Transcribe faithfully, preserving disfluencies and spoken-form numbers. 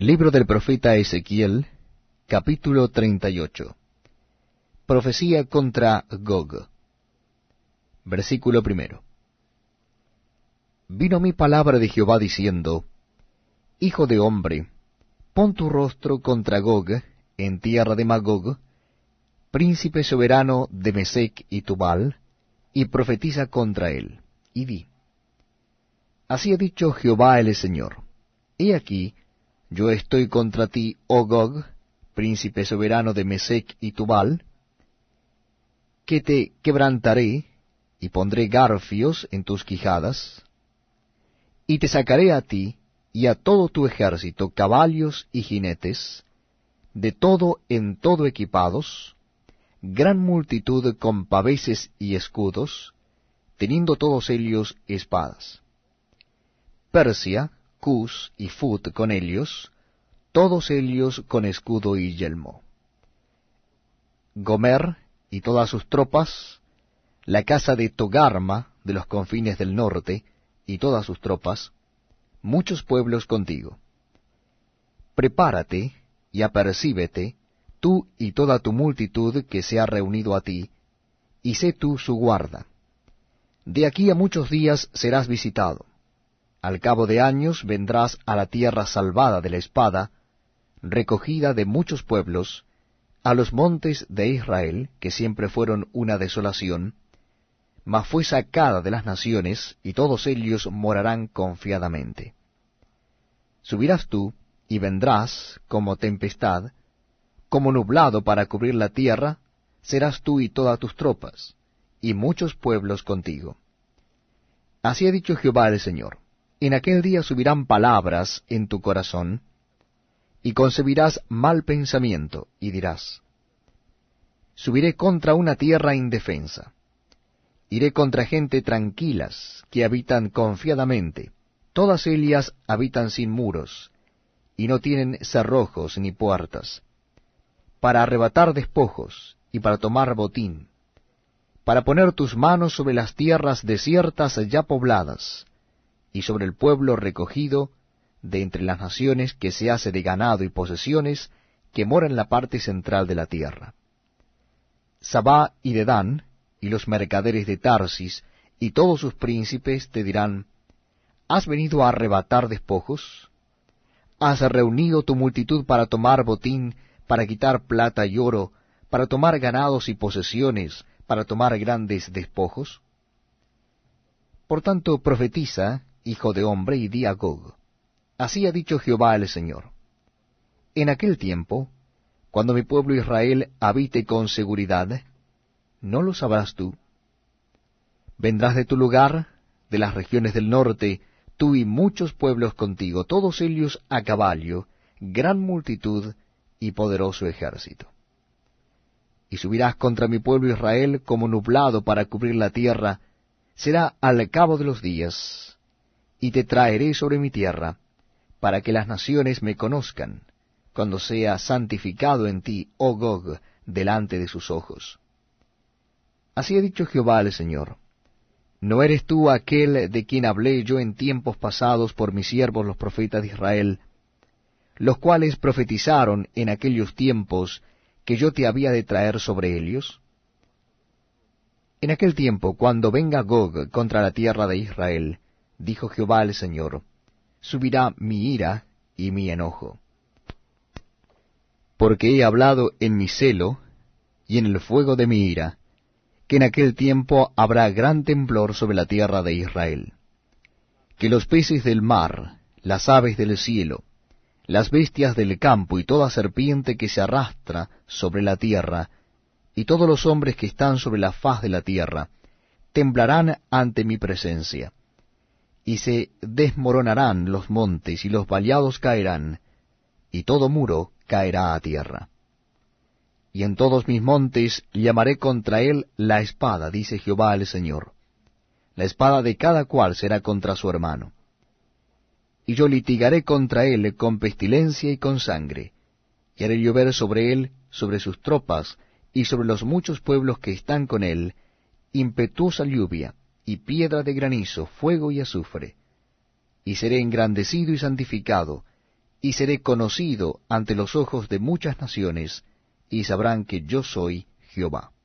Libro del profeta Ezequiel, capítulo treinta y ocho. Profecía contra Gog. Versículo primero. Vino mi palabra de Jehová diciendo, Hijo de hombre, pon tu rostro contra Gog, en tierra de Magog, príncipe soberano de Mesec y Tubal, y profetiza contra él, y di, Así ha dicho Jehová el Señor, he aquí, yo estoy contra ti, oh Gog, príncipe soberano de Mesec y Tubal, que te quebrantaré, y pondré garfios en tus quijadas, y te sacaré a ti, y a todo tu ejército, caballos y jinetes, de todo en todo equipados, gran multitud con paveses y escudos, teniendo todos ellos espadas. Persia, Cus y Fut con ellos, todos ellos con escudo y yelmo. Gomer y todas sus tropas, la casa de Togarma de los confines del norte, y todas sus tropas, muchos pueblos contigo. Prepárate y apercíbete, tú y toda tu multitud que se ha reunido a ti, y sé tú su guarda. De aquí a muchos días serás visitado. Al cabo de años vendrás a la tierra salvada de la espada, recogida de muchos pueblos, a los montes de Israel, que siempre fueron una desolación, mas fue sacada de las naciones, y todos ellos morarán confiadamente. Subirás tú, y vendrás como tempestad, como nublado para cubrir la tierra, serás tú y todas tus tropas, y muchos pueblos contigo. Así ha dicho Jehová el Señor. En aquel día subirán palabras en tu corazón, y concebirás mal pensamiento, y dirás, subiré contra una tierra indefensa. Iré contra gente tranquilas, que habitan confiadamente, todas ellas habitan sin muros, y no tienen cerrojos ni puertas, para arrebatar despojos, y para tomar botín, para poner tus manos sobre las tierras desiertas ya pobladas, y sobre el pueblo recogido de entre las naciones que se hace de ganado y posesiones, que mora en la parte central de la tierra. Sabá y Dedán, y los mercaderes de Tarsis, y todos sus príncipes te dirán, ¿has venido a arrebatar despojos? ¿Has reunido tu multitud para tomar botín, para quitar plata y oro, para tomar ganados y posesiones, para tomar grandes despojos? Por tanto, profetiza, hijo de hombre, y di a Gog, así ha dicho Jehová el Señor. En aquel tiempo, cuando mi pueblo Israel habite con seguridad, ¿no lo sabrás tú? Vendrás de tu lugar, de las regiones del norte, tú y muchos pueblos contigo, todos ellos a caballo, gran multitud y poderoso ejército. Y subirás contra mi pueblo Israel como nublado para cubrir la tierra, será al cabo de los días, y te traeré sobre mi tierra, para que las naciones me conozcan, cuando sea santificado en ti, oh Gog, delante de sus ojos. Así ha dicho Jehová el Señor, ¿no eres tú aquel de quien hablé yo en tiempos pasados por mis siervos los profetas de Israel, los cuales profetizaron en aquellos tiempos que yo te había de traer sobre ellos? En aquel tiempo, cuando venga Gog contra la tierra de Israel, dijo Jehová el Señor, subirá mi ira y mi enojo. Porque he hablado en mi celo y en el fuego de mi ira, que en aquel tiempo habrá gran temblor sobre la tierra de Israel, que los peces del mar, las aves del cielo, las bestias del campo y toda serpiente que se arrastra sobre la tierra, y todos los hombres que están sobre la faz de la tierra, temblarán ante mi presencia, y se desmoronarán los montes y los vallados caerán, y todo muro caerá a tierra. Y en todos mis montes llamaré contra él la espada, dice Jehová el Señor. La espada de cada cual será contra su hermano. Y yo litigaré contra él con pestilencia y con sangre, y haré llover sobre él, sobre sus tropas, y sobre los muchos pueblos que están con él, impetuosa lluvia, y piedra de granizo, fuego y azufre. Y seré engrandecido y santificado, y seré conocido ante los ojos de muchas naciones, y sabrán que yo soy Jehová.